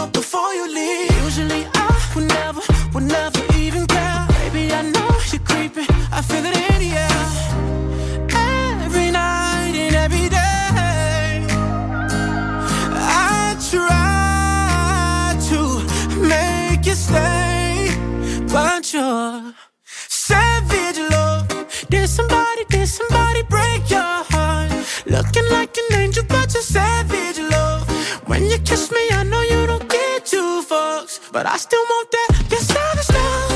before you leave. Usually I would never even care. Baby, I know you're creeping, I feel it in the air. Every night and every day I try to make you stay, but you're savage love. Did somebody break your heart? Looking like an angel, but you're savage love. When you kiss me, I know you don't get two fucks, but I still want that. You're savage love.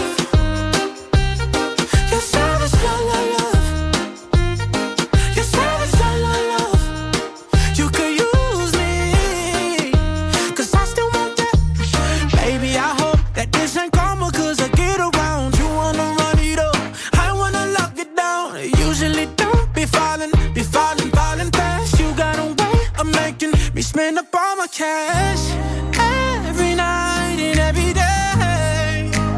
You're savage love, love, love. You're savage love, love, love. You could use me, 'cause I still want that. Baby, I hope that this ain't karma, 'cause I get around. You wanna run it up, I wanna lock it down. Usually don't be falling fast. You got a way of making me spend up all my cash. Every night and every day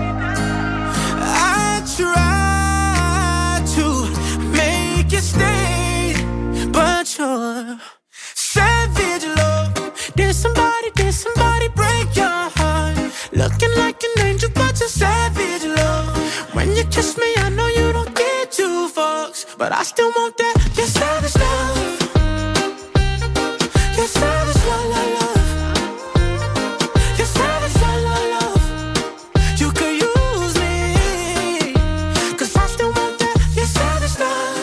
I try to make you stay, but you're savage love. Did somebody break your heart? Looking like an angel, but you're savage love. When you kiss me, I know you don't get two fucks, but I still want that. You're savage love. You're savage love, love, love. You're savage love, love, love. You could use me, 'cause I still want that. You're savage love.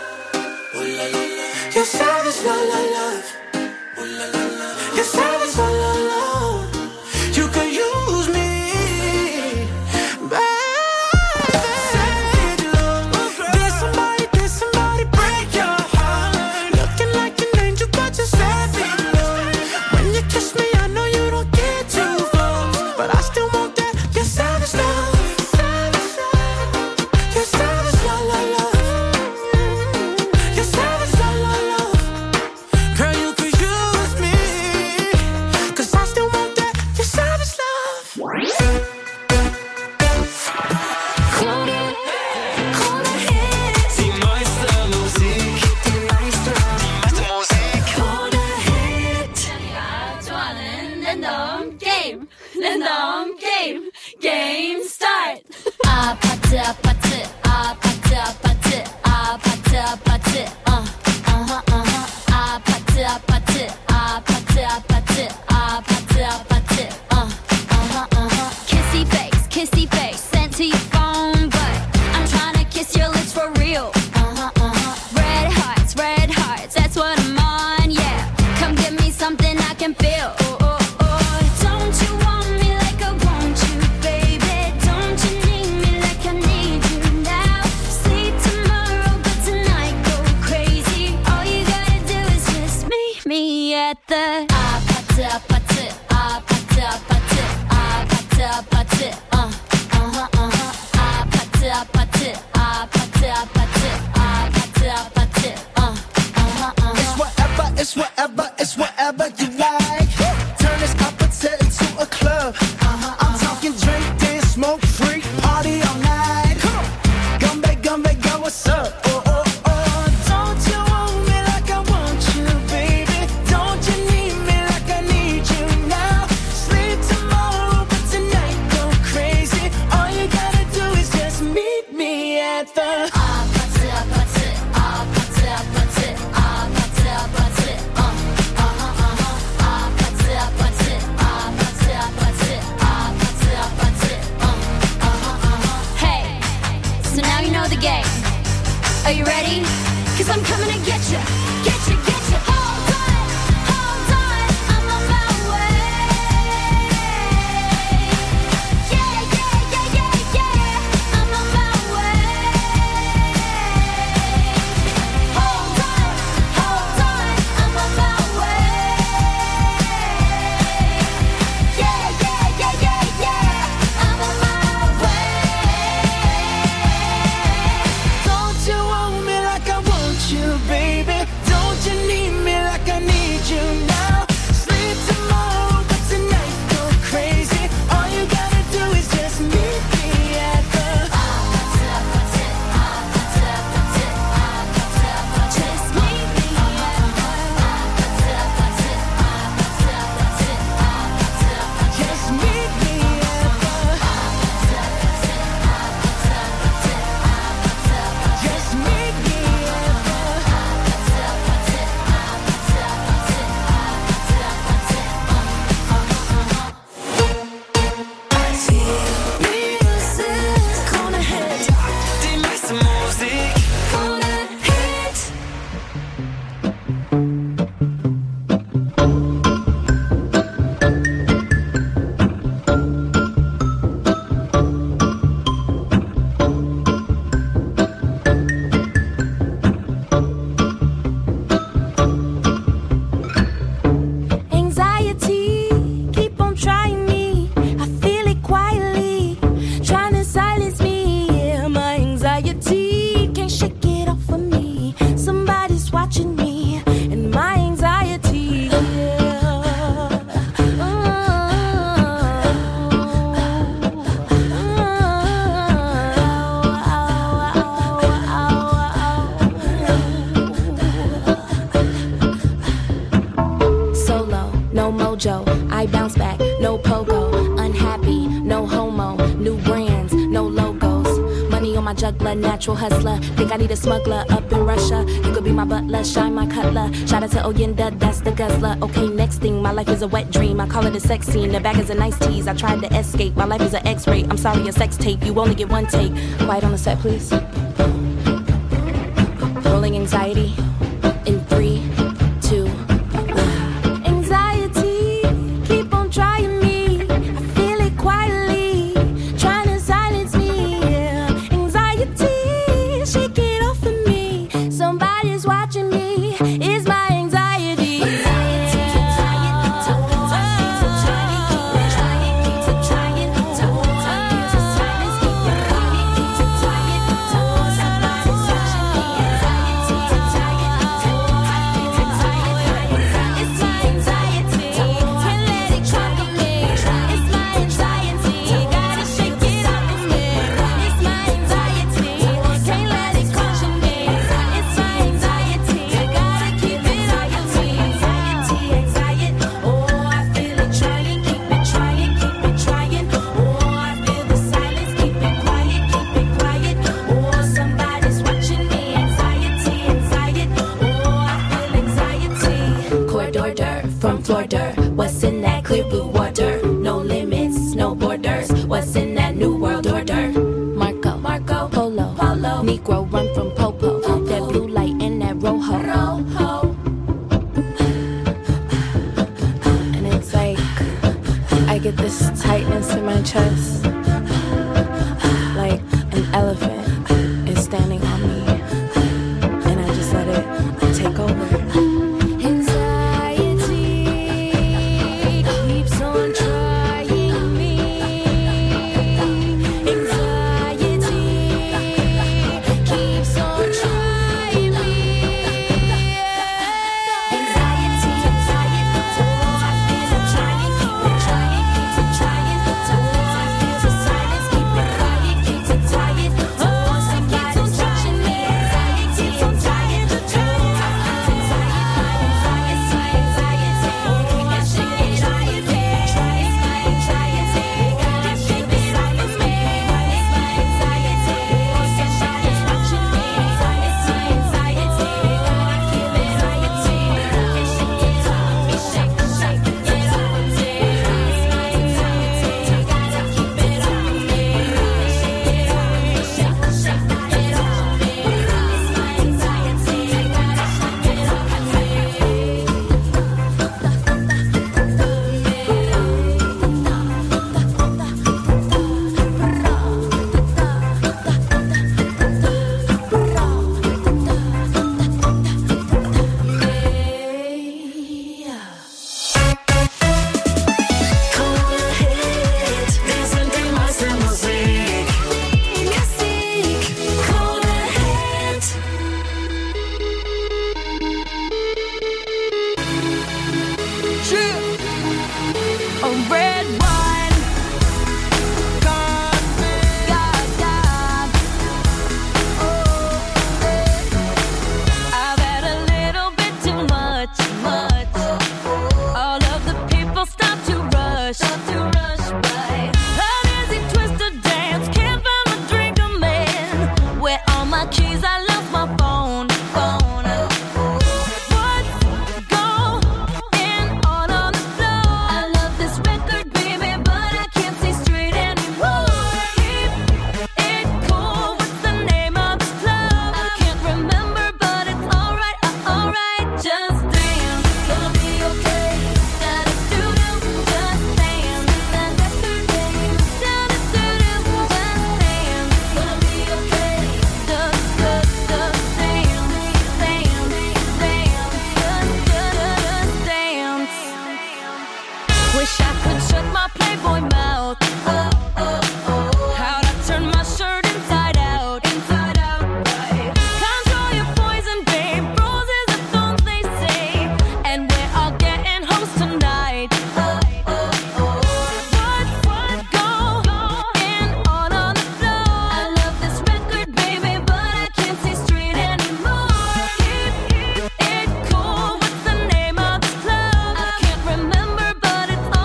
You're savage love, love, love. You're savage love, love, love. You could use me, baby. Savage love. Did somebody break your heart? Looking like an angel, but you're savage love. When you kiss me, I know you don't get two fucks, but I still want that. You're savage love. You're savage love, love, love. You're savage love, love, love. Girl, you could use me, 'cause I still want that. You're savage love. Die meiste Musik. Die meiste Musik. 랜덤 게임 스타트. 아파트 아파트 아파트 아파트 아파트 아파트 아파트 아파트 아파트 아파트 아파트 kissy face sent to your phone, but I'm trying to kiss your lips for real. Red hearts, that's what I'm on, yeah. Come give me something I can feel. Don't you want me like I want you, baby? Don't you need me like I need you now? Sleep tomorrow, but tonight go I bounce back, no pogo. Unhappy, no homo. New brands, no logos. Money on my juggler, natural hustler. Think I need a smuggler up in Russia. You could be my butler, shine my cutler. Shout out to Oyenda, that's the guzzler. Okay, next thing, my life is a wet dream. I call it a sex scene, the bag is a nice tease. I tried to escape, my life is an x-ray. I'm sorry, a sex tape, you only get one take. Quiet on the set, please. Rolling anxiety in 3, 2, 1. Anxiety, keep on trying me. I feel it quietly, trying to silence me. Yeah. Anxiety, shake it off of me. Somebody's watching me. It's my anxiety. From Florida, what's in that clear blue water? No limits, no borders. What's in that new world order? Marco, Polo, Negro run from Popo. That blue light and that rojo. And it's like I get this tightness in my chest, like an elephant is standing on me, and I just let it take over. But it's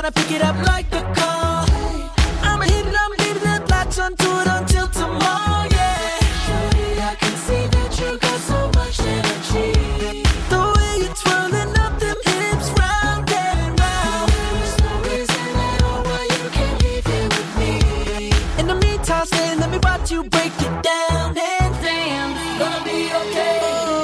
gotta pick it up like a call. I'ma hit it, I'ma leave it, latch onto it until tomorrow, yeah. Shorty, I can see that you got so much energy. The way you're twirling up them hips round and round. There's no reason at all why you can't leave here with me. In the meantime, stay, let me watch you break it down. And damn, gonna be okay.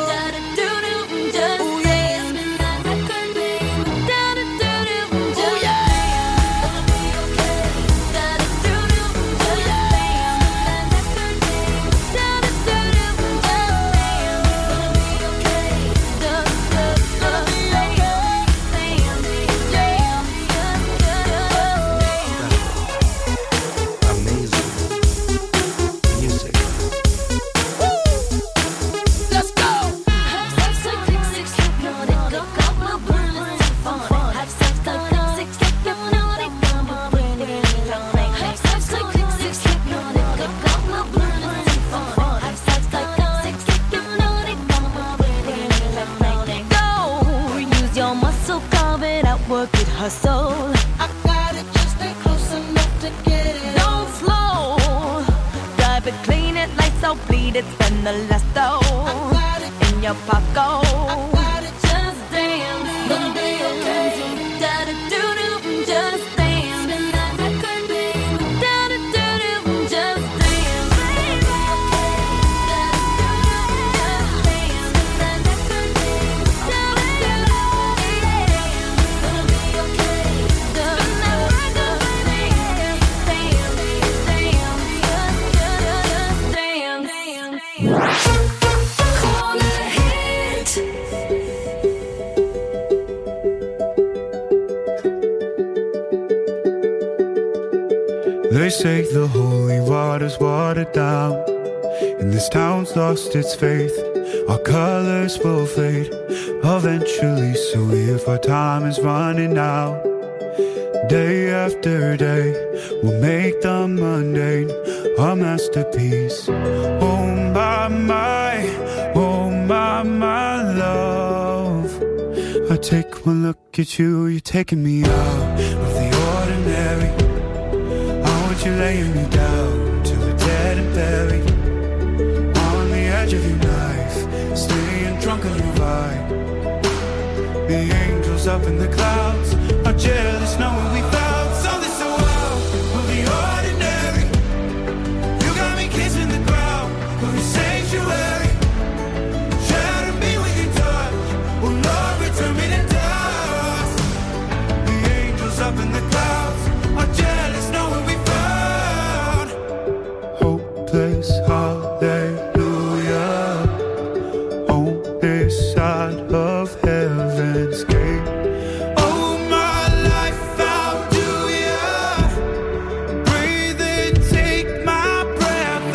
Hustle. I got it, just stay close enough to get it. Don't slow. Drive it, clean it, lights out, bleed it, spend the last dough. I got it in your pocket. I got it, Just dance, gonna be okay. da da do do, just dance. Spin that record, baby. Da da do do, just dance, baby. Da da do do, just dance. Spin that record, baby. Da da do do, Gonna be okay. spin that record, baby. Dance, dance, just dance. Call it hit. They say the holy water's watered down, and this town's lost its faith. Our colors will fade eventually, so if our time is running out, day after day, we'll make the mundane a masterpiece. Oh my love, I take one look at you, you're taking me out of the ordinary. You laying me down till we're dead and buried on the edge of your knife, staying drunk on your vibe. The angels up in the clouds are jealous knowing we found something so wild of the ordinary. You got me kissing the ground of your sanctuary. Shatter me with your touch, oh Lord, return me to dust. The angels up in the clouds are jealous knowing we hopeless hallelujah on this side of heaven's gate. Oh, my life found you, yeah. Breathe in, take my breath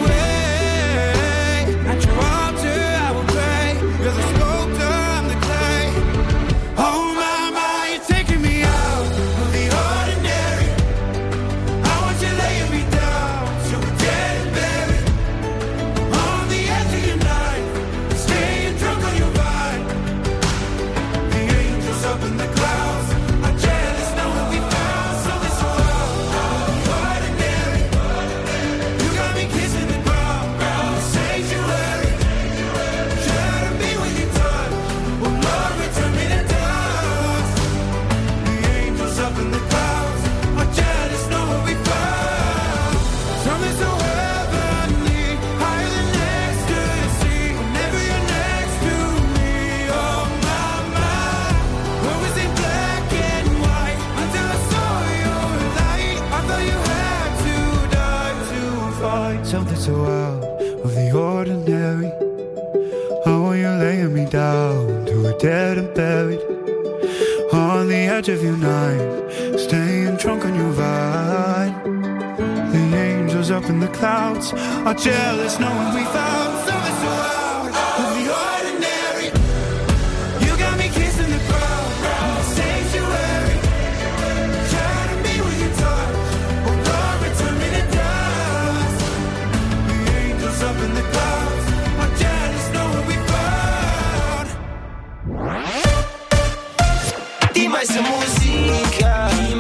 away. At your altar I will pray. You're the sculptor, I'm the clay. Oh my, you're taking me out of the ordinary. I want you laying me down so we're dead and buried on the edge of your knife, staying drunk on your vine. The angels up in the clouds are jealous knowing we found something so ordinary. You got me kissing the ground, sanctuary. Shatter me with your touch, oh Lord, return me to dust. The angels up in the clouds are jealous knowing we found something so heavenly, higher than ecstasy. Whenever you're next to me, oh my, what was in black and white until I saw your light. I thought you had to die to find something so out of the ordinary. I want you laying me down till we're dead and buried on the edge of your night, staying drunk on your vine. The angels up in the clouds are jealous knowing we found something so out of the ordinary. You got me kissing the ground, sanctuary. Shatter me with your touch, oh Lord, return me to dust. The angels up in the clouds are jealous knowing we found. Die meiste Musik, ja. Die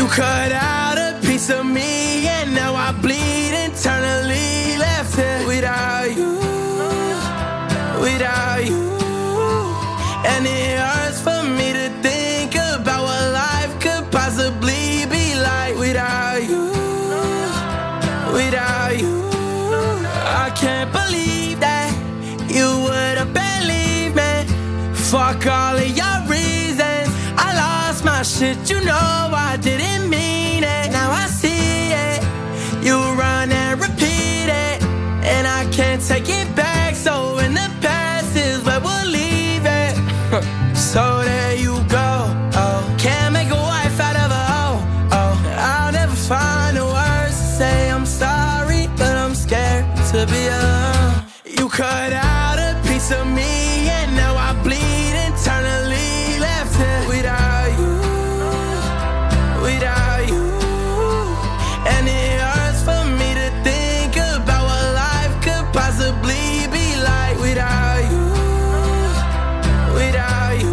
cut out a piece of me, and now I bleed internally. Left here without you, without you. And it hurts for me to think about what life could possibly be like without you, without you. I can't believe that you would've believed me. Fuck all of your reasons. I lost my shit, you know I didn't mean it. Now I see it. You run and repeat it, and I can't take it back. So in the past is where we'll leave it. So there you go. Oh, can't make a wife out of a hoe. Oh, I'll never find the words to say I'm sorry, but I'm scared to be alone. You cut out a piece of me, and now I bleed internally. Left here without you, without you. And it hurts for me to think about what life could possibly be like without you, without you.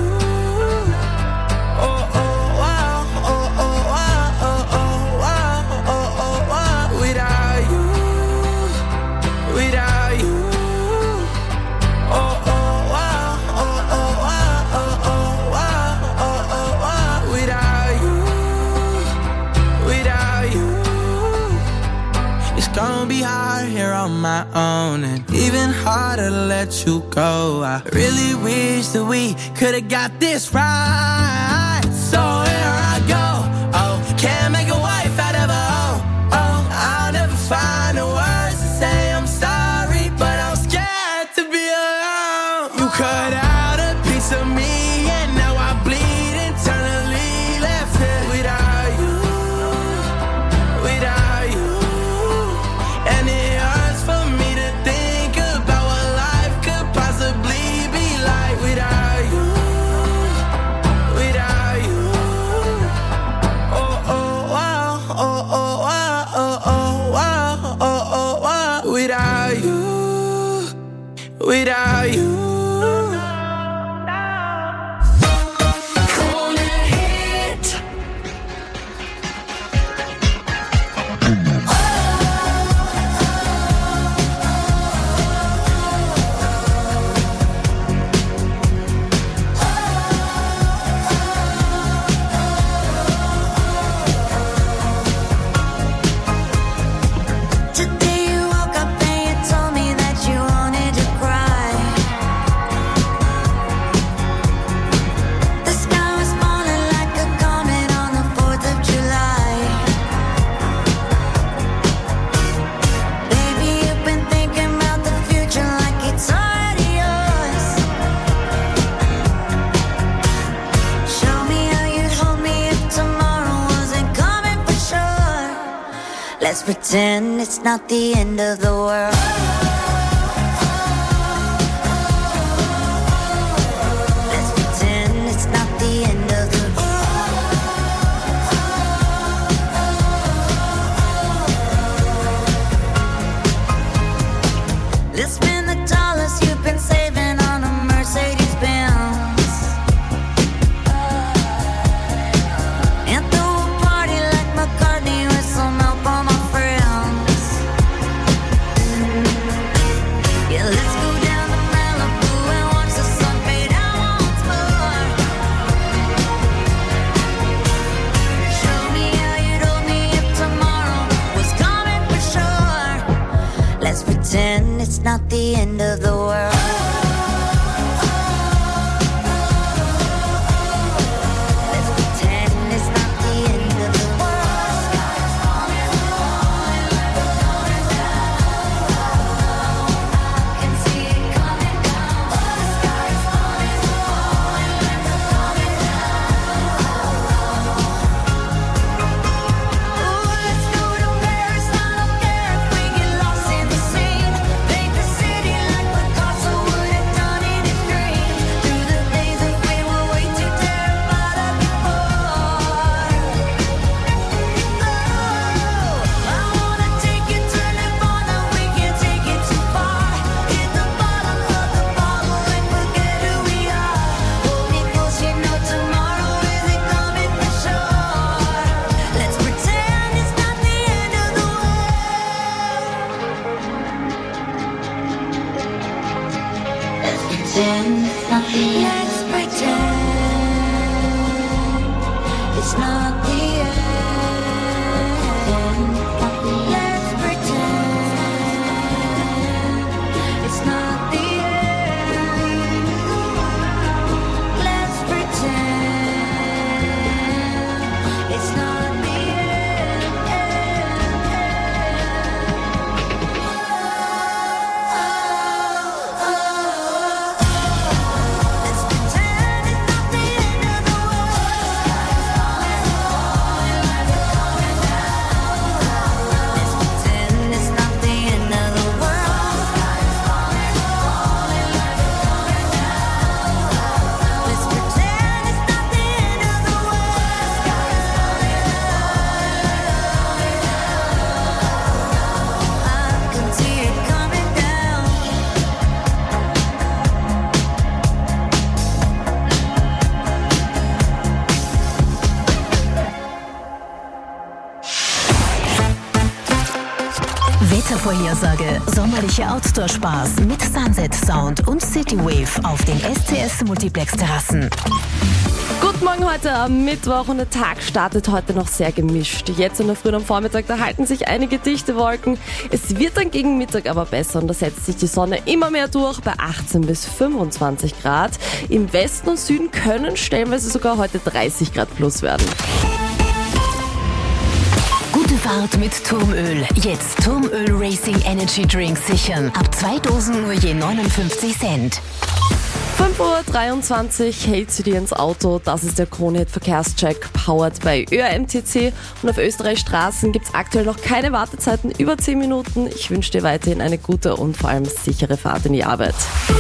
Oh, oh, wow, oh, oh, wow, oh, oh, wow, oh, oh, wow. Without you, without you. Oh, oh, wow, oh, oh, wow, oh, oh, wow, oh, oh, wow. Without you, without you. It's gonna be hard here on my own, and even harder to let you go. I really wish that we could've got this right. So here I go. Oh, can't make a wife out of a hoe. Oh, I'll never find the words to say I'm sorry, but I'm scared to be alone. You cut out a piece of me, and now I bleed internally. Left here without you, without you. And it hurts for me to think about what life could possibly be like without you, without you. Oh, oh, wow, oh, oh, wow, oh, oh, wow, oh, oh, wow. Without you, without you. Today you woke up and you told me that you wanted to cry. The sky was falling like a comet on the 4th of July. Baby, you've been thinking about the future like it's already yours. Show me how you'd hold me if tomorrow wasn't coming for sure. Let's pretend it's not the end of the world. Let's pretend it's not the end of the world. Let's spend the dollars you've been saving on a Mercedes Benz and throw a party like McCartney with some help on my friends. Yeah, let's go down to Malibu and watch the sun fade out once more. Show me how you'd hold me if tomorrow was coming for sure. Let's pretend it's not the end of the world. Let's pretend it's not the end of the world. Sky's falling, falling, falling down. I can see it coming down. The sky's falling, falling, falling down. Ooh, let's go to Paris. I don't care if we get lost in the scene. Paint the city like we're It's not the end. Let's pretend it's not the end. Let's pretend it's not the Wettervorhersage, sommerliche Outdoor-Spaß mit Sunset Sound und City Wave auf den SCS Multiplex Terrassen. Guten Morgen heute am Mittwoch und der Tag startet heute noch sehr gemischt. Jetzt in der Früh am Vormittag, da halten sich einige dichte Wolken. Es wird dann gegen Mittag aber besser und da setzt sich die Sonne immer mehr durch bei 18 bis 25 Grad. Im Westen und Süden können stellenweise sogar heute 30 Grad plus werden. Gute Fahrt mit Turmöl. Jetzt Turmöl Racing Energy Drinks sichern. Ab 2 Dosen nur je 59 Cent. 5:23 Uhr hält sie dir ins Auto. Das ist der Kronehit Verkehrscheck, powered bei ÖRMTC. Und auf Österreichs Straßen gibt es aktuell noch keine Wartezeiten über 10 Minuten. Ich wünsche dir weiterhin eine gute und vor allem sichere Fahrt in die Arbeit.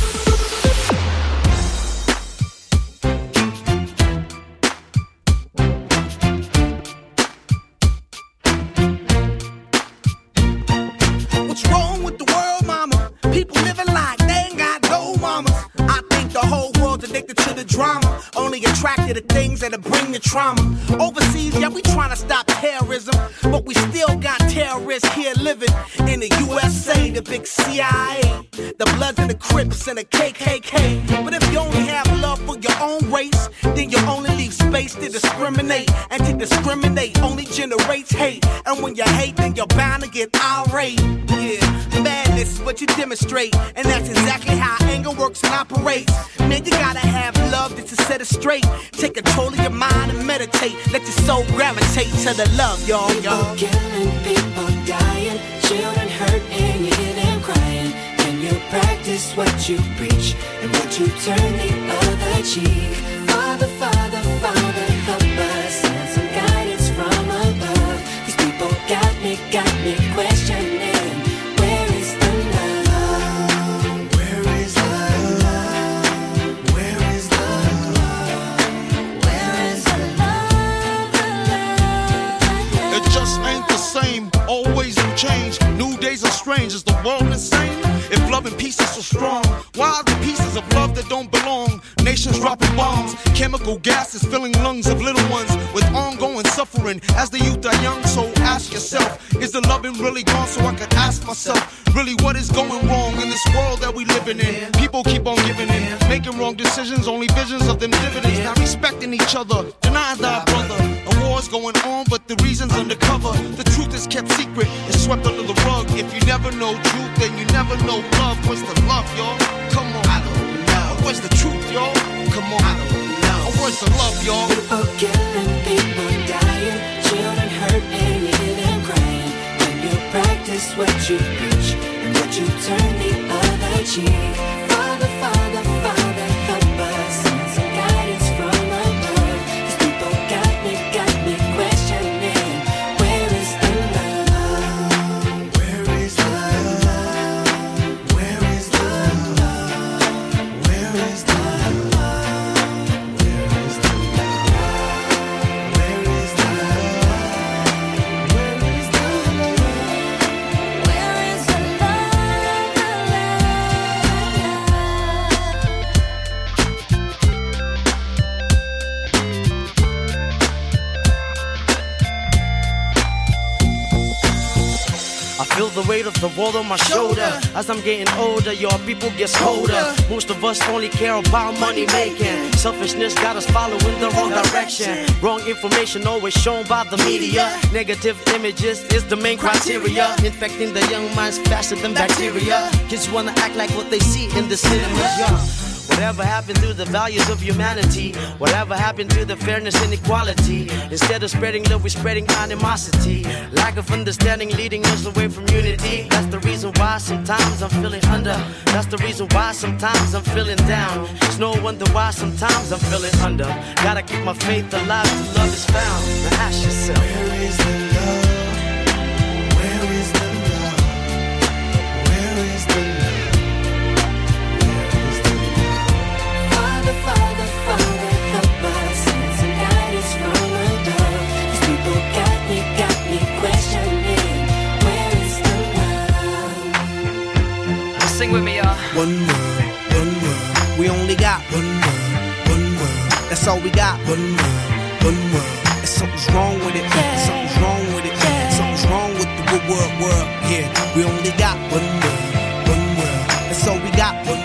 What's wrong with the world, mama? People living like they ain't got no mamas. I think the whole world's addicted to the drama, only attracted to things that'll bring the trauma. Overseas, yeah, we trying to stop terrorism, but we still got terrorists here living in the USA, the big CIA, the Bloods and the Crips and the KKK. But if you only have love for your own race, then you only leave space to discriminate, and to discriminate only generates hate. And when you hate, then you're bound to get irate. Yeah, madness is what you demonstrate, and that's exactly how anger works and operates. Man, you gotta have love just to set it straight. Take control of your mind and meditate. Let your soul gravitate to the love, y'all. People killing, people dying, children hurt and you hear them crying. Can you practice what you preach and would you turn the other cheek? Father, Father, Father, help us, send some guidance from above. These people got me questioning. Where is the love? Where is the love? Where is the love? Where is the love? It just ain't the same, always new change. New days are strange, is the world insane? If love and peace is so strong, why are the pieces of love that don't belong? Nations dropping bombs, chemical gases filling lungs of little ones with ongoing suffering as the youth are young. So ask yourself, is the loving really gone? So I could ask myself, really what is going wrong in this world that we living in? People keep on giving in, making wrong decisions, only visions of them dividends, not respecting each other, denying thy brother. A war's going on, but the reason's undercover. The truth is kept secret, it's swept under the rug. If you never know truth, then you never know love. Where's the love, y'all? Come on. I don't know. Where's the truth, y'all? Come on. I don't know. Where's the love, y'all? People killing, people dying, children hurt and you hear them crying. When you practice what you preach and would you turn the other cheek? Father, Father, Father, help us, send some guidance from above. These people got me questioning. Where is the love? Where is the love? Where is the love? Where is the love? Where is the love? Where is the love? Where is the love? Where is the love? the weight of the world on my shoulder. As I'm getting older, your people get colder. Most of us only care about money making. Selfishness got us following the wrong direction. Wrong information always shown by the media. Negative images is the main criteria. Infecting the young minds faster than bacteria. Kids wanna act like what they see in the cinemas, yeah. Whatever happened to the values of humanity? Whatever happened to the fairness and equality? Instead of spreading love, we're spreading animosity. Lack of understanding leading us away from unity. That's the reason why sometimes I'm feeling under. That's the reason why sometimes I'm feeling down. It's no wonder why sometimes I'm feeling under. Gotta keep my faith alive till love is found. Now ask yourself, where is the love? Where is the love? Where is the love? Father, Father, help us. Send some guidance from above. These people got me questioning. Where is the love? Sing with me, y'all. One world, one world. We only got one world, one world. That's all we got. One world, one world. And something's wrong with it. Something's wrong with it. Something's wrong with the world. Yeah, we only got one world, one world. That's all we got. One world.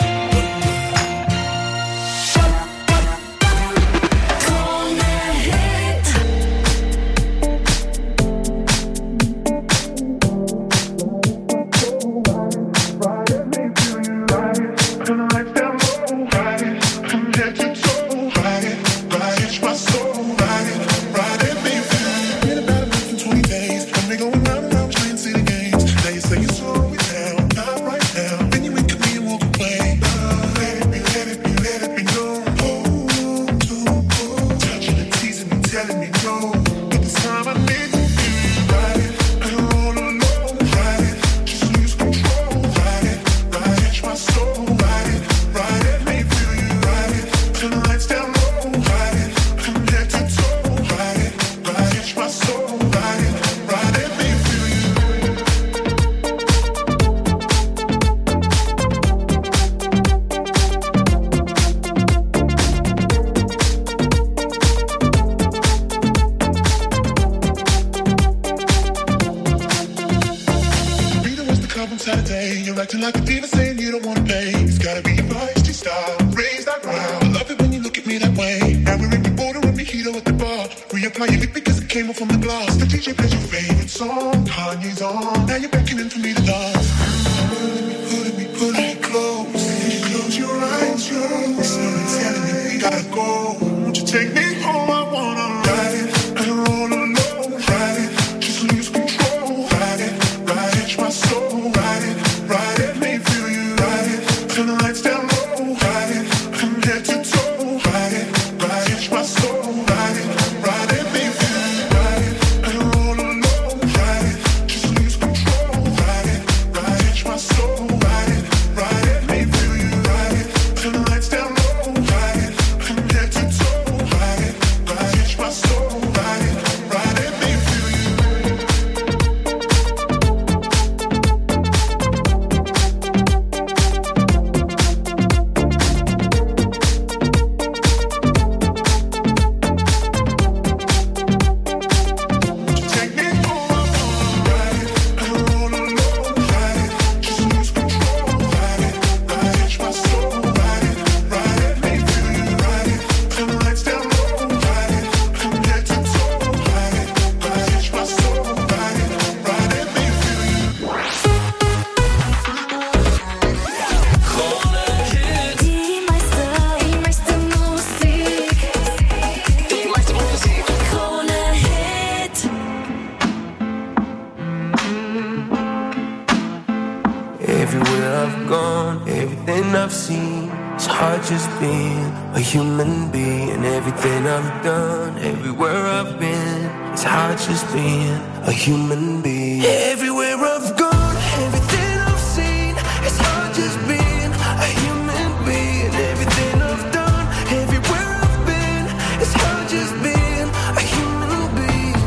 Human being, everything I've done, everywhere I've been, it's hard just being a human being. Everywhere I've gone, everything I've seen, it's hard just being a human being. Everything I've done, everywhere I've been, it's hard just being a human being.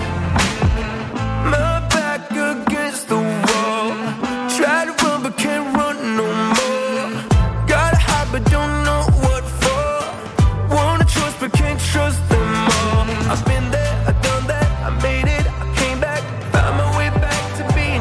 My back against the wall, try to run but can't run no more. Gotta hide but don't know what for. Wanna trust but can't trust them all. I've been there, I've done that, I made it, I came back, found my way back to being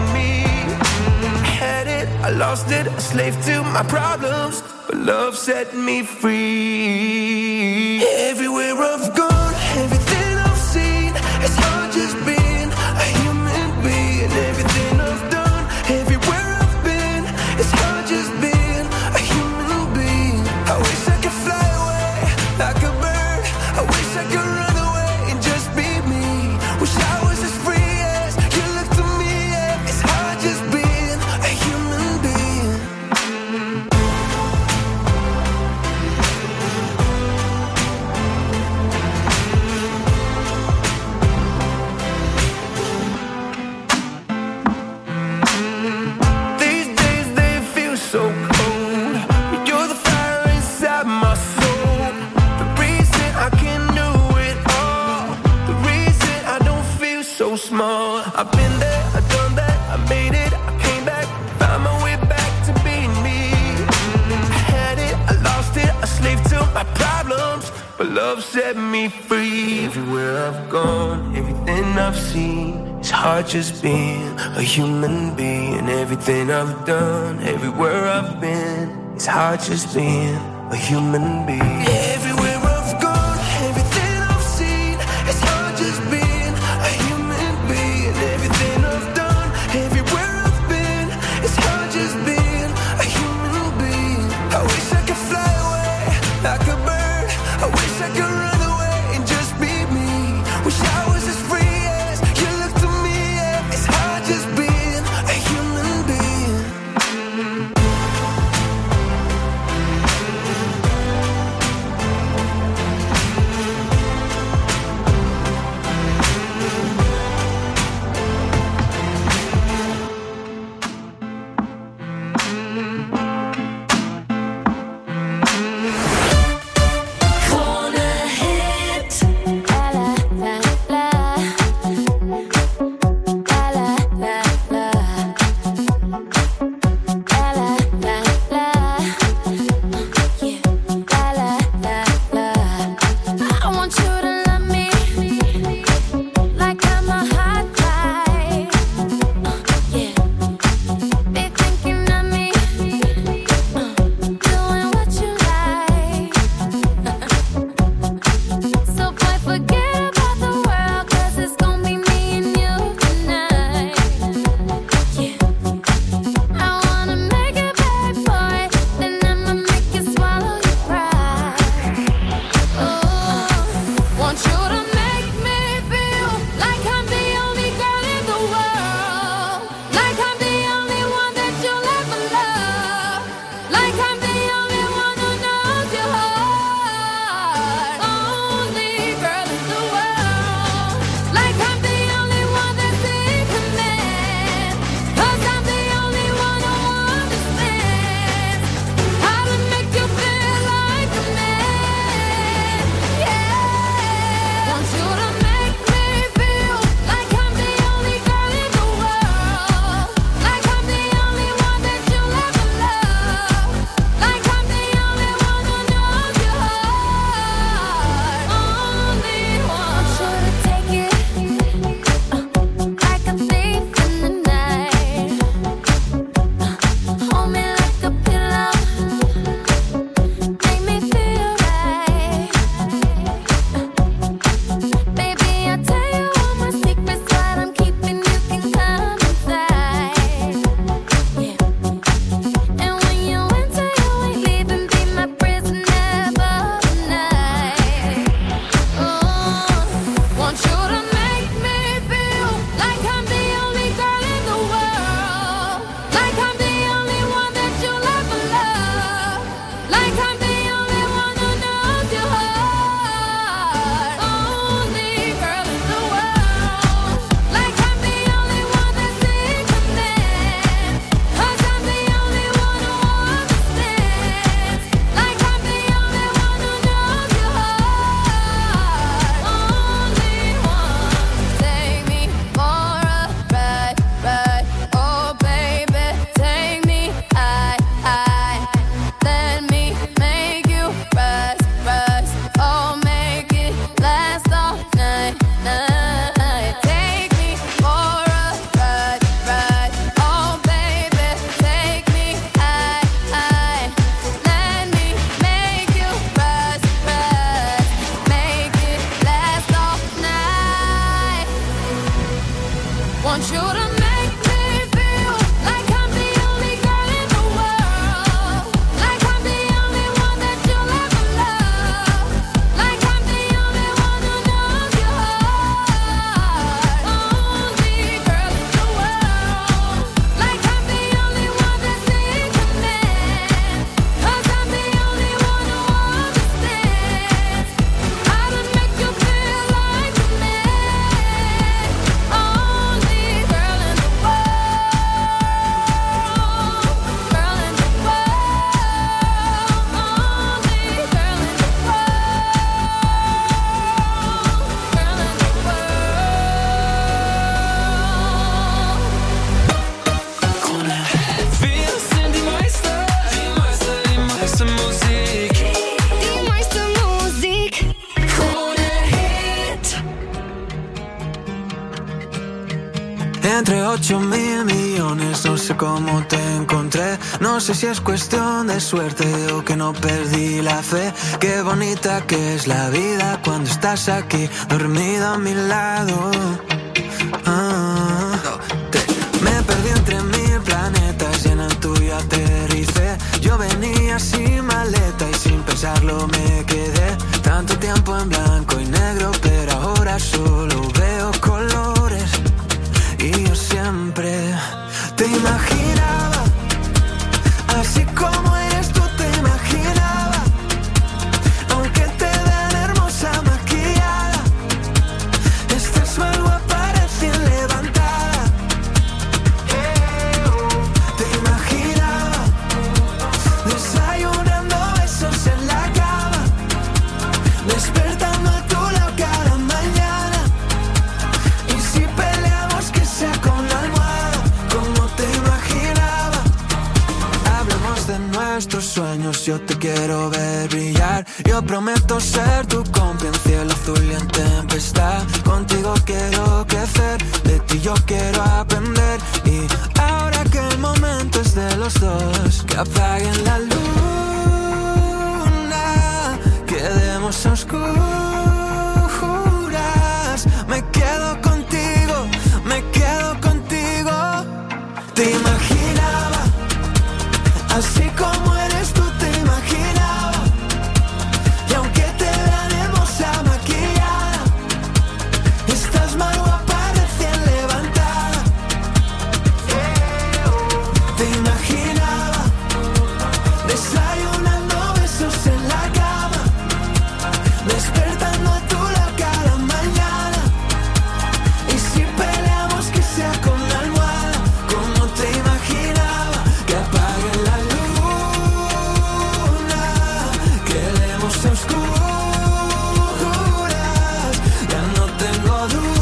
it, a slave to my problems, but love set me free. Everywhere I've gone, everything I've seen, it's hard just being a human being. Everything I've done, everywhere I've been, it's hard just being a human being. I wish I could fly away like a bird. I wish I could run away and just be me. Wish I was as free as you look to me. Yeah. It's hard just being a human being. These days they feel so cold, but you're the fire inside my soul. The reason I can do it all, the reason I don't feel so small. I've been there, I've done that, I made it, I came back, found my way back to being me. I had it, I lost it, a slave to my problems, but love set me free. Everywhere I've gone, everything I've seen, it's hard just being a human being. Everything I've done, everywhere I've been, it's hard just being a human being. Everywhere I've gone, everything I've seen, it's hard just being a human being. Everything I've done, everywhere I've been, it's hard just being a human being. I wish I could fly away like a bird. I wish I could run away and just be me. Wish I was as free as you look to me. Yeah. It's hard just being a human being. Entre 8.000 millones, no sé cómo te encontré. No sé si es cuestión de suerte o que no perdí la fe. Qué bonita que es la vida cuando estás aquí, dormida a mi lado. Me perdí entre 1000 planetas y en el tuyo aterricé. Yo venía sin maleta y sin pensarlo me quedé. Tanto tiempo en blanco y negro, pero ahora solo veo colores. Y yo siempre te imaginaba, así como eres tú te imaginaba. Aunque te vean hermosa maquillada, estás mal guapa recién levantada. Te imaginaba desayunando besos en la cama, despertando a tu lado cada mañana. Y si peleamos que sea con la almohada, como te imaginaba. Hablemos de nuestros sueños, yo te quiero ver brillar. Yo prometo ser tu compa en cielo azul y en tempestad. Contigo quiero crecer, de ti yo quiero aprender. Y ahora que el momento es de los dos, que apaguen la luna, quedemos a oscuras. Me quedo contigo, me quedo contigo. Te imaginaba, así como eres tú te imaginaba. Y aunque te vean hermosa maquillada, estás más guapa recién levantada. Te imaginaba desayunando besos en la cama, despertando a tu lado cada mañana. Y si peleamos que sea con la almohada, como te imaginaba. Que apague la luna, quedemos a oscuras. Ya no tengo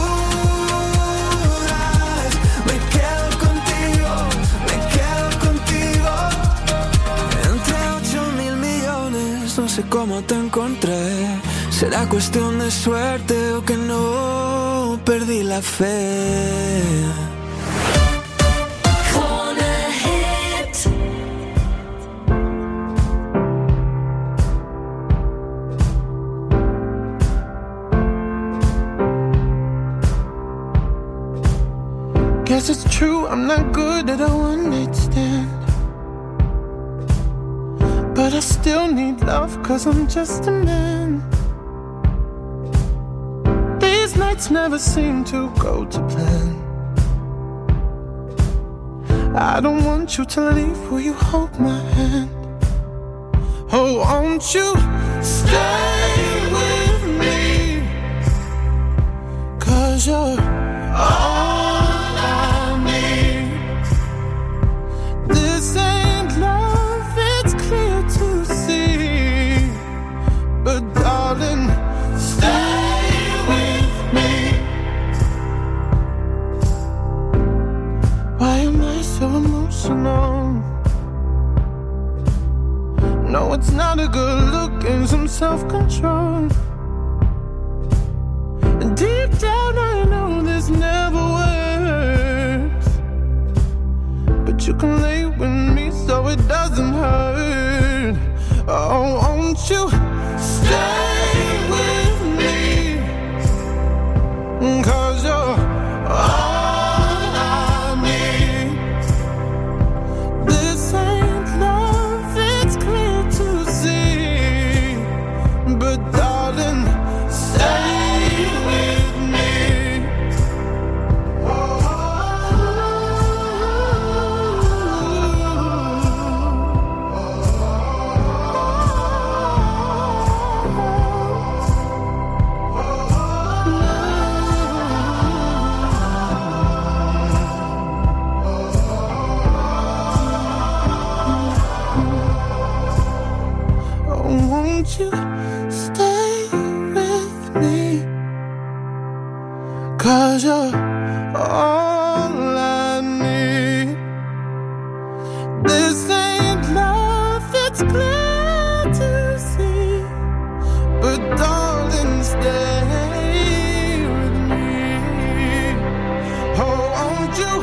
dudas, me quedo contigo, me quedo contigo. Entre 8.000 millones, no sé cómo te encontré. Será cuestión de suerte o que no perdí la fe. Corner hit. Guess it's true, I'm not good at a one-night stand. But I still need love, cause I'm just a man. These nights never seem to go to plan. I don't want you to leave, will you hold my hand? Oh, won't you stay with me? Cause you're all I need. This ain't love, it's clear to see. But darling, stay with me. Why am I so emotional? No, it's not a good look and some self-control. And deep down I know this never works, but you can lay with me so it doesn't hurt. Oh, won't you stay with me? 'Cause you're all I need. This ain't love, it's clear to see. But darling, stay with me. Won't you stay with me? 'Cause you're all I need. This ain't love, it's clear to see. But darling, stay with me. Oh, won't you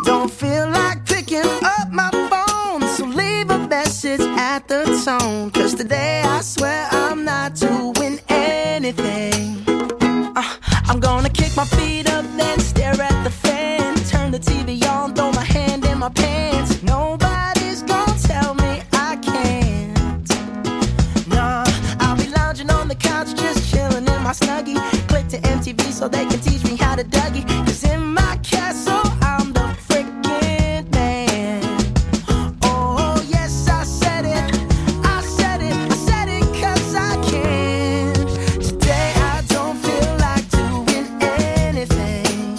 Don't feel like picking up my phone, so leave a message at the tone. Cause today I swear I'm not doing anything. I'm gonna kick my feet up, then stare at the fan. Turn the TV on, throw my hand in my pants. Nobody's gonna tell me I can't. Nah, I'll be lounging on the couch, just chilling in my Snuggie. Click to MTV so they can teach me how to Dougie. Cause in my castle, I'm the freaking man. Oh, yes, I said it. I said it. I said it cause I can. Today I don't feel like doing anything.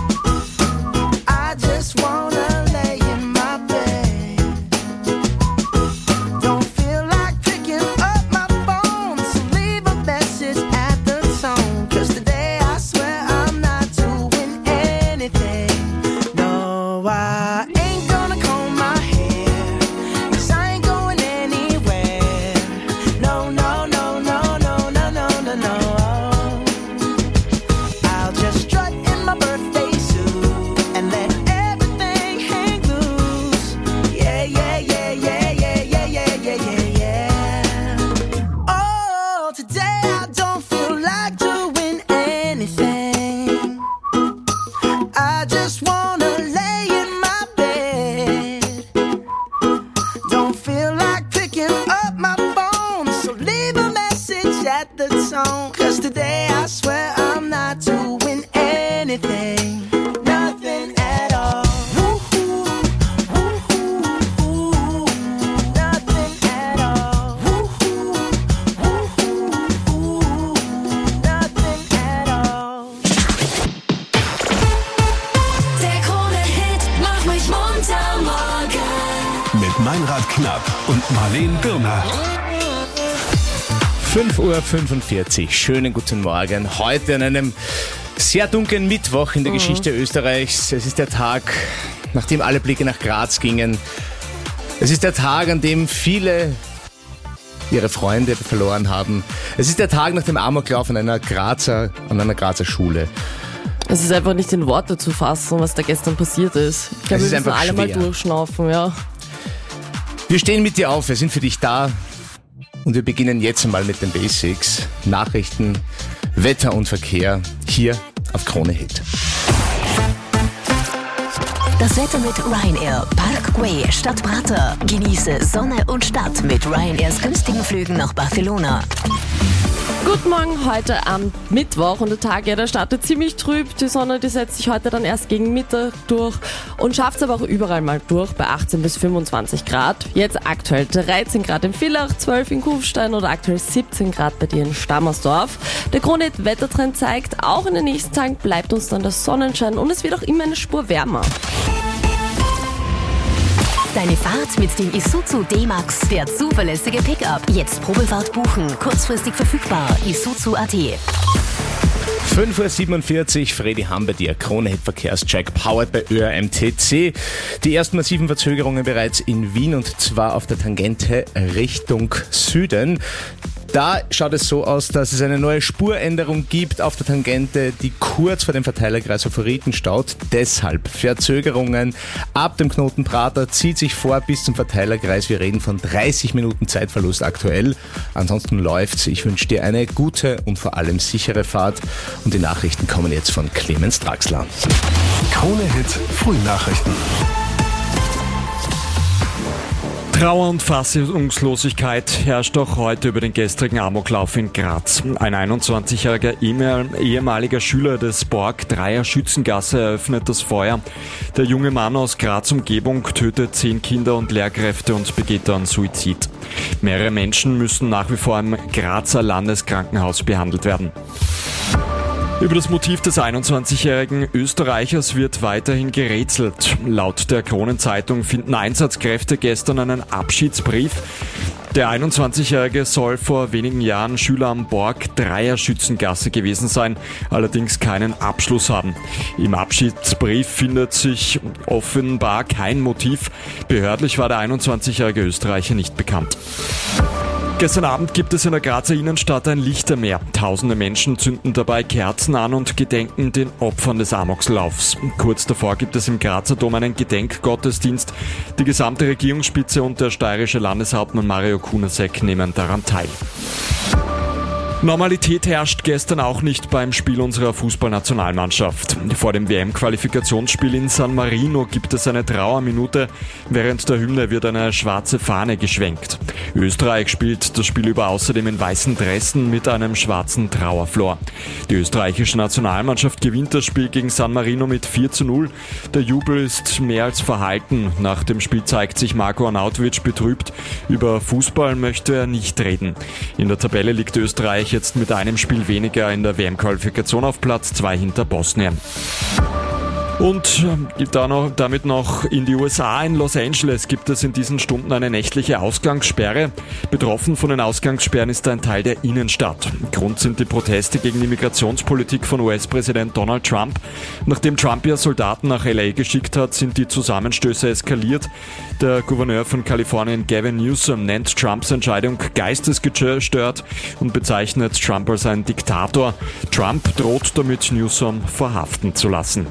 I just wanna lay in my bed. Don't feel like picking up my phone, so leave a message at the tone. Cause today I swear I'm not doing anything. No, I ain't gonna comb my hair, cause I ain't going anywhere. No, no, no, no, no, no, no, no, no. I'll just strut in my birthday suit and let everything hang loose. Yeah, yeah, yeah, yeah, yeah, yeah, yeah, yeah, yeah, yeah. Oh, today I don't feel like doing anything. I just wanna lay in my bed. Don't feel like picking up my phone, so leave a message at the tone. Cause today I swear I'm not doing anything. Nothing at all. Woo-hoo, woo-hoo, woo-hoo. Nothing at all. Woo-hoo, woo-hoo, woo-hoo. Nothing at all. Der Krone-Hit macht mich munter morgen. Mit Meinrad Knapp und Marleen Birner. 5:45 Uhr, schönen guten Morgen. Heute an einem sehr dunklen Mittwoch in der Geschichte Österreichs. Es ist der Tag, nachdem alle Blicke nach Graz gingen. Es ist der Tag, an dem viele ihre Freunde verloren haben. Es ist der Tag nach dem Amoklauf an einer Grazer Schule. Es ist einfach nicht in Worte zu fassen, was da gestern passiert ist. Ich glaube, Es ist wir müssen einfach alle mal schwer. durchschnaufen, ja. Wir stehen mit dir auf, wir sind für dich da und wir beginnen jetzt einmal mit den Basics. Nachrichten, Wetter und Verkehr hier auf Krone Hit. Das Wetter mit Ryanair. Park Güell, Stadt Prater. Genieße Sonne und Stadt mit Ryanairs günstigen Flügen nach Barcelona. Guten Morgen, heute am Mittwoch und der Tag, ja, der startet ziemlich trüb. Die Sonne, die setzt sich heute dann erst gegen Mittag durch und schafft es aber auch überall mal durch bei 18 bis 25 Grad. Jetzt aktuell 13 Grad in Villach, 12 in Kufstein oder aktuell 17 Grad bei dir in Stammersdorf. Der Krone-Wettertrend zeigt, auch in den nächsten Tagen bleibt uns dann der Sonnenschein und es wird auch immer eine Spur wärmer. Deine Fahrt mit dem Isuzu D-Max, der zuverlässige Pickup. Jetzt Probefahrt buchen, kurzfristig verfügbar. Isuzu.at. 5:47 Uhr, Fredi Hamm bei dir, Krone Hit Verkehrscheck, powered bei ÖRMTC. Die ersten massiven Verzögerungen bereits in Wien und zwar auf der Tangente Richtung Süden. Da schaut es so aus, dass es eine neue Spuränderung gibt auf der Tangente, die kurz vor dem Verteilerkreis Favoriten staut. Deshalb Verzögerungen ab dem Knoten Prater, zieht sich vor bis zum Verteilerkreis. Wir reden von 30 Minuten Zeitverlust aktuell. Ansonsten läuft's. Ich wünsche dir eine gute und vor allem sichere Fahrt. Und die Nachrichten kommen jetzt von Clemens Draxler. Krone Hit Frühnachrichten. Trauer und Fassungslosigkeit herrscht auch heute über den gestrigen Amoklauf in Graz. Ein 21-jähriger ehemaliger Schüler des Borg 3er Schützengasse eröffnet das Feuer. Der junge Mann aus Graz Umgebung tötet 10 Kinder und Lehrkräfte und begeht dann Suizid. Mehrere Menschen müssen nach wie vor im Grazer Landeskrankenhaus behandelt werden. Über das Motiv des 21-jährigen Österreichers wird weiterhin gerätselt. Laut der Kronenzeitung finden Einsatzkräfte gestern einen Abschiedsbrief. Der 21-jährige soll vor wenigen Jahren Schüler am Borg 3er Schützengasse gewesen sein, allerdings keinen Abschluss haben. Im Abschiedsbrief findet sich offenbar kein Motiv. Behördlich war der 21-jährige Österreicher nicht bekannt. Gestern Abend gibt es in der Grazer Innenstadt ein Lichtermeer. Tausende Menschen zünden dabei Kerzen an und gedenken den Opfern des Amokslaufs. Kurz davor gibt es im Grazer Dom einen Gedenkgottesdienst. Die gesamte Regierungsspitze und der steirische Landeshauptmann Mario Kunasek nehmen daran teil. Normalität herrscht gestern auch nicht beim Spiel unserer Fußballnationalmannschaft. Vor dem WM-Qualifikationsspiel in San Marino gibt es eine Trauerminute. Während der Hymne wird eine schwarze Fahne geschwenkt. Österreich spielt das Spiel über außerdem in weißen Dressen mit einem schwarzen Trauerflor. Die österreichische Nationalmannschaft gewinnt das Spiel gegen San Marino mit 4:0. Der Jubel ist mehr als verhalten. Nach dem Spiel zeigt sich Marko Arnautovic betrübt. Über Fußball möchte er nicht reden. In der Tabelle liegt Österreich jetzt mit einem Spiel weniger in der WM-Qualifikation auf Platz 2 hinter Bosnien. Und damit noch in die USA. In Los Angeles gibt es in diesen Stunden eine nächtliche Ausgangssperre. Betroffen von den Ausgangssperren ist ein Teil der Innenstadt. Grund sind die Proteste gegen die Migrationspolitik von US-Präsident Donald Trump. Nachdem Trump ja Soldaten nach LA geschickt hat, sind die Zusammenstöße eskaliert. Der Gouverneur von Kalifornien, Gavin Newsom, nennt Trumps Entscheidung geistesgestört und bezeichnet Trump als einen Diktator. Trump droht damit, Newsom verhaften zu lassen.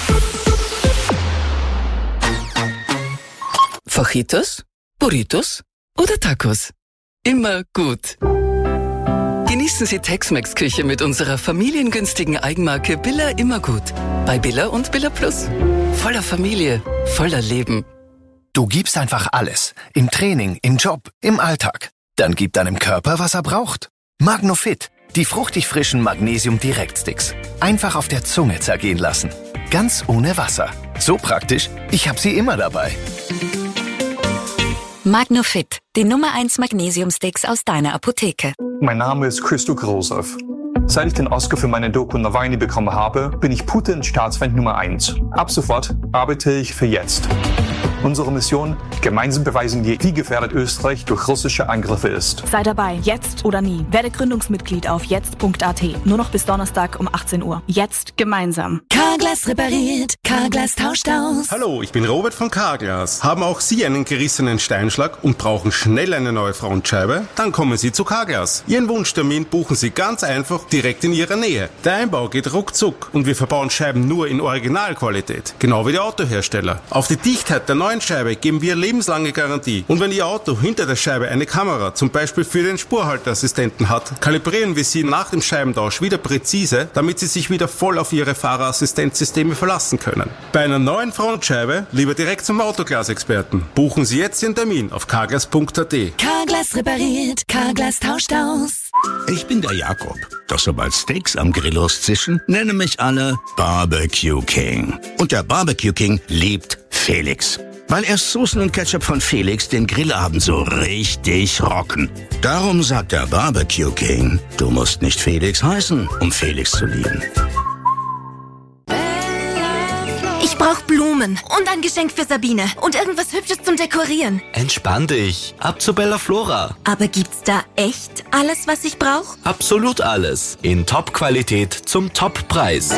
Fajitas, Burritos oder Tacos? Immer gut. Genießen Sie Tex-Mex-Küche mit unserer familiengünstigen Eigenmarke Billa Immergut. Bei Billa und Billa Plus. Voller Familie, voller Leben. Du gibst einfach alles. Im Training, im Job, im Alltag. Dann gib deinem Körper, was er braucht. Magnofit, die fruchtig frischen Magnesium-Direkt-Sticks. Einfach auf der Zunge zergehen lassen. Ganz ohne Wasser. So praktisch, ich habe sie immer dabei. Magnofit, die Nummer 1 Magnesium-Sticks aus deiner Apotheke. Mein Name ist Christo Grosow. Seit ich den Oscar für meine Doku Nawalny bekommen habe, bin ich Putins Staatsfeind Nummer 1. Ab sofort arbeite ich für Jetzt. Unsere Mission: gemeinsam beweisen, wie gefährdet Österreich durch russische Angriffe ist. Sei dabei, jetzt oder nie. Werde Gründungsmitglied auf jetzt.at. Nur noch bis Donnerstag um 18 Uhr. Jetzt gemeinsam. Carglass repariert, Carglass tauscht aus. Hallo, ich bin Robert von Carglass. Haben auch Sie einen gerissenen Steinschlag und brauchen schnell eine neue Frontscheibe? Dann kommen Sie zu Carglass. Ihren Wunschtermin buchen Sie ganz einfach direkt in Ihrer Nähe. Der Einbau geht ruckzuck und wir verbauen Scheiben nur in Originalqualität. Genau wie die Autohersteller. Auf die Dichtheit der neuen Scheibe geben wir lebenslange Garantie. Und wenn Ihr Auto hinter der Scheibe eine Kamera, zum Beispiel für den Spurhalteassistenten hat, kalibrieren wir sie nach dem Scheibentausch wieder präzise, damit Sie sich wieder voll auf Ihre Fahrerassistenzsysteme verlassen können. Bei einer neuen Frontscheibe lieber direkt zum Autoglas-Experten. Buchen Sie jetzt Ihren Termin auf carglass.at. Carglass repariert, Carglass tauscht aus. Ich bin der Jakob. Doch sobald Steaks am Grill loszischen, nennen mich alle Barbecue King. Und der Barbecue King liebt Felix. Weil erst Soßen und Ketchup von Felix den Grillabend so richtig rocken. Darum sagt der Barbecue King, du musst nicht Felix heißen, um Felix zu lieben. Ich brauche Blumen und ein Geschenk für Sabine und irgendwas Hübsches zum Dekorieren. Entspann dich. Ab zu Bella Flora. Aber gibt's da echt alles, was ich brauche? Absolut alles. In Top-Qualität zum Top-Preis.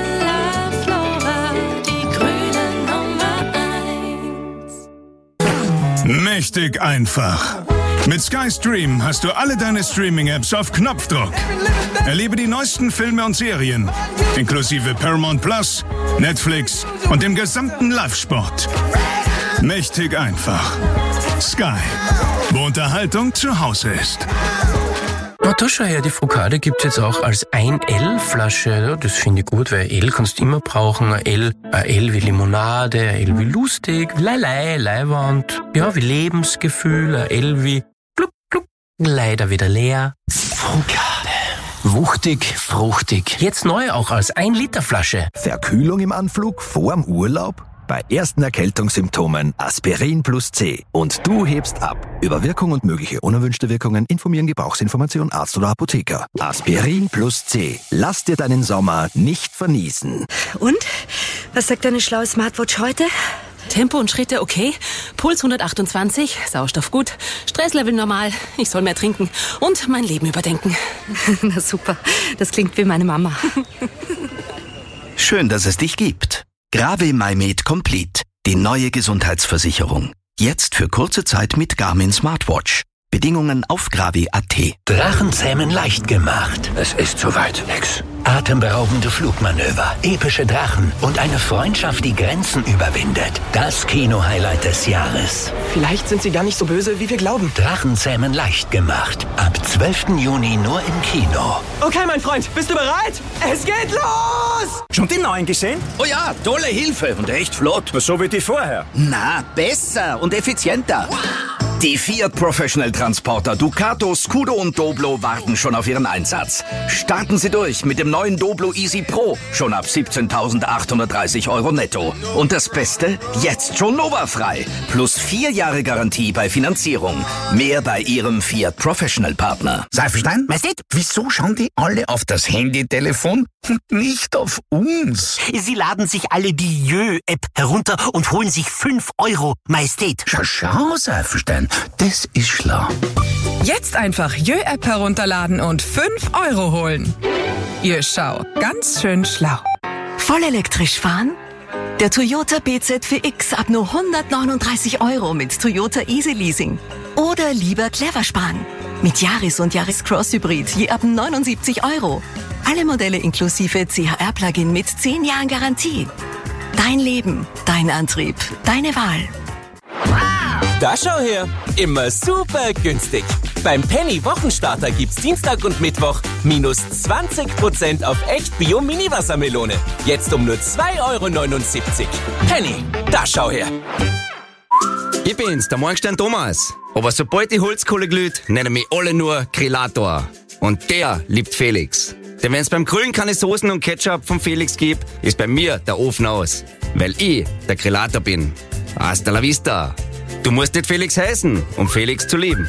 Mächtig einfach. Mit Sky Stream hast du alle deine Streaming-Apps auf Knopfdruck. Erlebe die neuesten Filme und Serien, inklusive Paramount Plus, Netflix und dem gesamten Live-Sport. Mächtig einfach. Sky, wo Unterhaltung zu Hause ist. Na, da schau her, die Focaccia gibt's jetzt auch als 1L-Flasche. Ja, das finde ich gut, weil L kannst du immer brauchen. Ein L wie Limonade, ein L wie lustig, Leiwand, ja, wie Lebensgefühl, ein L wie blub, blub, leider wieder leer. Focaccia. Wuchtig, fruchtig. Jetzt neu auch als 1-Liter-Flasche. Verkühlung im Anflug vorm Urlaub? Bei ersten Erkältungssymptomen Aspirin plus C. Und du hebst ab. Über Wirkung und mögliche unerwünschte Wirkungen informieren Gebrauchsinformation Arzt oder Apotheker. Aspirin plus C. Lass dir deinen Sommer nicht verniesen. Und? Was sagt deine schlaue Smartwatch heute? Tempo und Schritte okay, Puls 128, Sauerstoff gut, Stresslevel normal, ich soll mehr trinken und mein Leben überdenken. Na super, das klingt wie meine Mama. Schön, dass es dich gibt. Grave MyMed Complete, die neue Gesundheitsversicherung. Jetzt für kurze Zeit mit Garmin Smartwatch. Bedingungen auf gravi.at. Drachenzähmen leicht gemacht. Es ist soweit, Hex. Atemberaubende Flugmanöver, epische Drachen und eine Freundschaft, die Grenzen überwindet. Das Kino-Highlight des Jahres. Vielleicht sind sie gar nicht so böse, wie wir glauben. Drachenzähmen leicht gemacht. Ab 12. Juni nur im Kino. Okay, mein Freund, bist du bereit? Es geht los! Schon die neuen gesehen? Oh ja, tolle Hilfe und echt flott. So wie die vorher. Na, besser und effizienter. Wow. Die Fiat Professional Transporter Ducato, Scudo und Doblo warten schon auf ihren Einsatz. Starten Sie durch mit dem neuen Doblo Easy Pro, schon ab 17.830 € netto. Und das Beste, jetzt schon Nova-frei. Plus 4 Jahre Garantie bei Finanzierung. Mehr bei Ihrem Fiat Professional Partner. Seifelstein, Majestät, wieso schauen die alle auf das Handy-Telefon und nicht auf uns? Sie laden sich alle die Jö-App herunter und holen sich 5 €, Majestät. Schau, Seifelstein, das ist schlau. Jetzt einfach Jö-App herunterladen und 5 € holen. Ihr Schau, ganz schön schlau. Voll elektrisch fahren? Der Toyota BZ4X ab nur 139 € mit Toyota Easy Leasing. Oder lieber clever sparen. Mit Yaris und Yaris Cross Hybrid je ab 79 €. Alle Modelle inklusive CHR-Plugin mit 10 Jahren Garantie. Dein Leben, dein Antrieb, deine Wahl. Da schau her, immer super günstig. Beim Penny Wochenstarter gibt's Dienstag und Mittwoch minus 20% auf echt Bio Mini Wassermelone. Jetzt um nur 2,79 €. Penny, da schau her. Ich bin's, der Morgenstern Thomas. Aber sobald die Holzkohle glüht, nennen mich alle nur Grillator. Und der liebt Felix. Denn wenn's beim Grillen keine Soßen und Ketchup von Felix gibt, ist bei mir der Ofen aus. Weil ich der Grillator bin. Hasta la vista. Du musst nicht Felix heißen, um Felix zu lieben.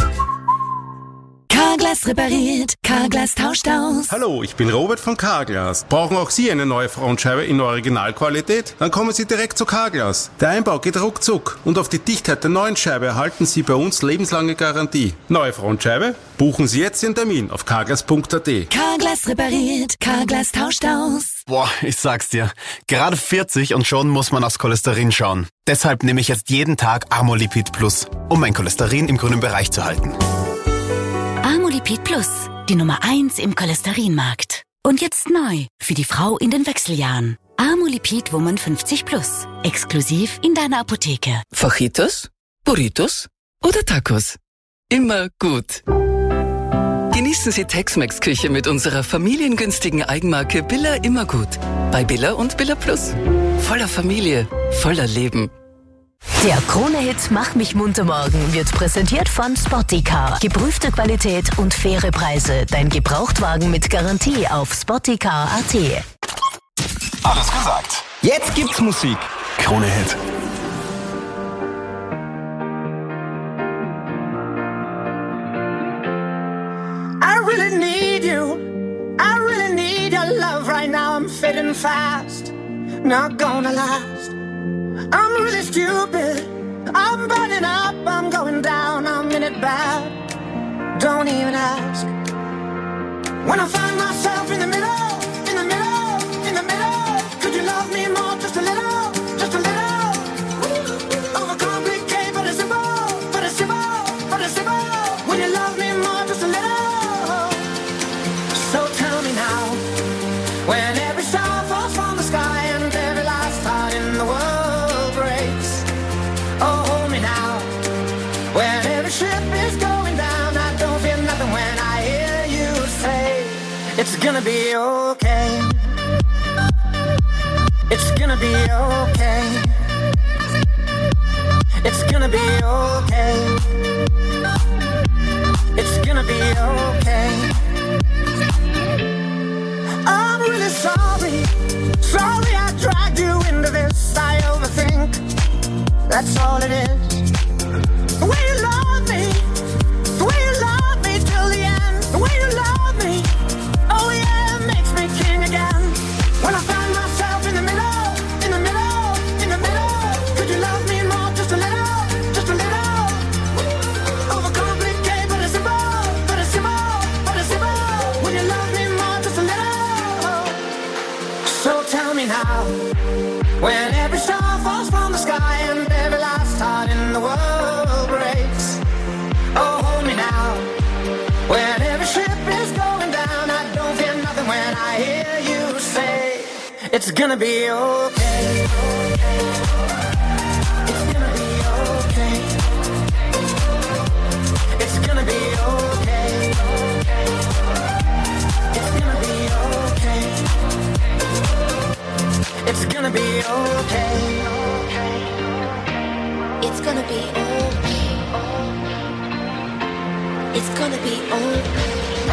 Carglass repariert, Carglass tauscht aus. Hallo, ich bin Robert von Carglass. Brauchen auch Sie eine neue Frontscheibe in Originalqualität? Dann kommen Sie direkt zu Carglass. Der Einbau geht ruckzuck und auf die Dichtheit der neuen Scheibe erhalten Sie bei uns lebenslange Garantie. Neue Frontscheibe? Buchen Sie jetzt Ihren Termin auf carglass.at. Carglass repariert, Carglass tauscht aus. Boah, ich sag's dir. Gerade 40 und schon muss man aufs Cholesterin schauen. Deshalb nehme ich jetzt jeden Tag Amolipid Plus, um mein Cholesterin im grünen Bereich zu halten. Amolipid Plus, die Nummer 1 im Cholesterinmarkt. Und jetzt neu für die Frau in den Wechseljahren. Amolipid Woman 50 Plus, exklusiv in deiner Apotheke. Fajitas, Burritos oder Tacos? Immer gut. Genießen Sie Tex-Mex-Küche mit unserer familiengünstigen Eigenmarke Billa Immergut. Bei Billa und Billa Plus. Voller Familie, voller Leben. Der Krone-Hit Mach mich munter morgen wird präsentiert von Spottycar. Geprüfte Qualität und faire Preise. Dein Gebrauchtwagen mit Garantie auf Spottycar.at. Alles gesagt. Jetzt gibt's Musik. Krone-Hit. I really need you. I really need your love right now. I'm fading fast. Not gonna last. I'm really stupid. I'm burning up. I'm going down. I'm in it bad. Don't even ask. When I find myself in the middle, in the middle, in the middle, could you love me more? Just a little, just a little. Overcomplicate, but it's simple, but it's simple, but it's simple. When you love me more, just a little. So tell me now, when every star falls from the sky and every last heart in the world breaks. Oh, hold me now, when every ship is going down. I don't feel nothing when I hear you say it's gonna be okay. It's gonna be okay. It's gonna be okay. It's gonna be okay. I'm really sorry. Sorry I dragged you into this. I overthink. That's all it is. The way you love me. The way you love me till the end. The way you love me. Oh yeah, it makes me king again. When I find myself in the middle, in the middle, in the middle. Could you love me more? Just a little, just a little. Overcomplicate, but it's simple, but it's simple, but it's simple. When you love me more, just a little. So tell me now, when every star falls from the sky and every last heart in It's gonna be okay. It's gonna be okay. It's gonna be okay. It's gonna be okay. It's gonna be okay. It's gonna be okay. It's gonna be okay.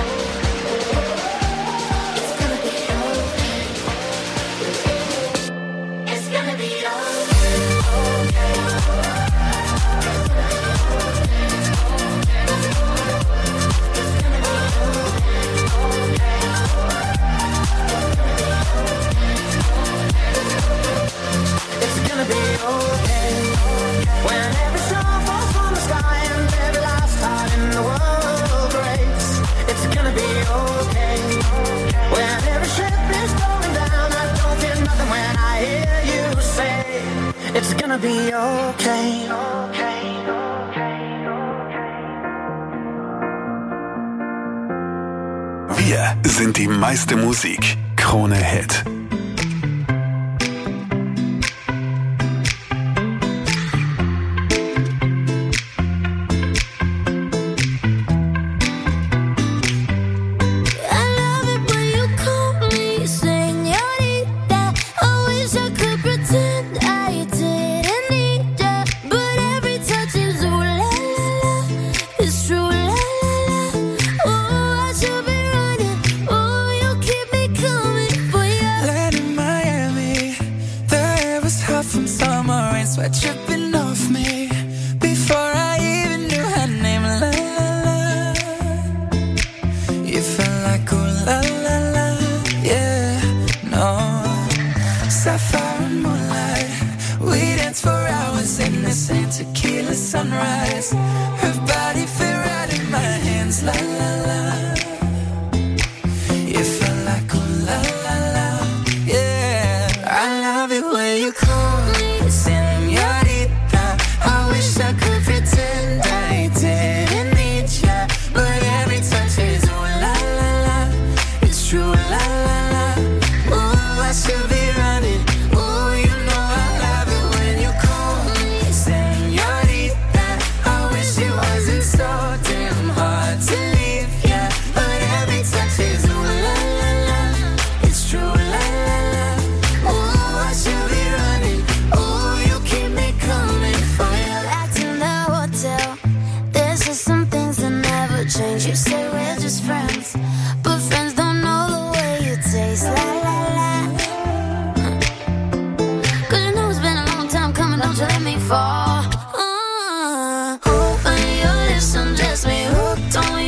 When every star falls from the sky and every last heart in the world breaks, it's gonna be okay. When every ship is going down, I don't feel nothing when I hear you say, it's gonna be okay. Wir sind die meiste Musik. Krone Hit.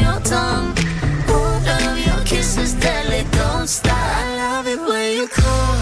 Stop. I love it when you call